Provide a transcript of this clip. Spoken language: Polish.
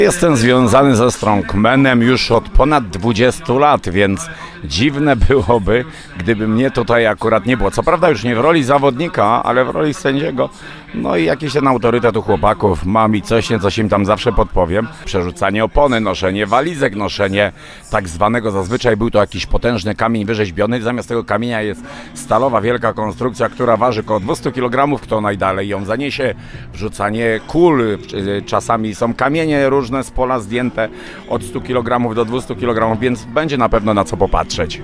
Jestem związany ze strongmanem już od ponad 20 lat, więc dziwne byłoby, gdyby mnie tutaj akurat nie było. Co prawda już nie w roli zawodnika, ale w roli sędziego. No i jakiś ten autorytet u chłopaków mam i coś im tam zawsze podpowiem. Przerzucanie opony, noszenie walizek, noszenie tak zwanego, zazwyczaj był to jakiś potężny kamień wyrzeźbiony. Zamiast tego kamienia jest stalowa wielka konstrukcja, która waży około 200 kg. Kto najdalej ją zaniesie, wrzucanie kul, czasami są kamienie różne z pola zdjęte od 100 kg do 200 kg, więc będzie na pewno na co popatrzeć.